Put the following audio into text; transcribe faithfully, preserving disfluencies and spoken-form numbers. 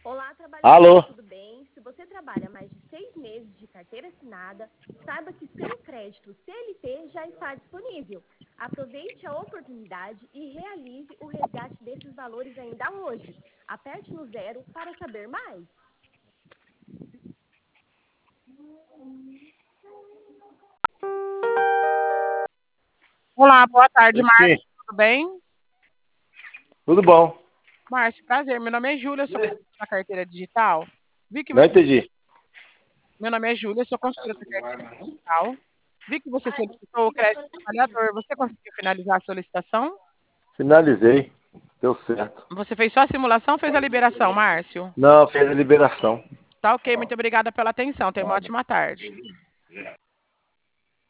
Olá, Alô? trabalhador, tudo bem? Se você trabalha mais de seis meses de carteira assinada, saiba que seu crédito C L T já está disponível. Aproveite a oportunidade e realize o resgate desses valores ainda hoje. Aperte no zero para saber mais. Olá, boa tarde, Sim, Márcio. Tudo bem? tudo bom. Márcio, prazer. Meu nome é Júlia, eu sou consultora da carteira digital. Vi que Não você. entendi. Meu nome é Júlia, eu sou consultora da carteira digital. Vi que você solicitou o crédito trabalhador. Você conseguiu finalizar a solicitação? Finalizei. Deu certo. Você fez só a simulação ou fez a liberação, Márcio? Não, fez a liberação. Tá ok, muito obrigada pela atenção. Tenha uma ótima tarde.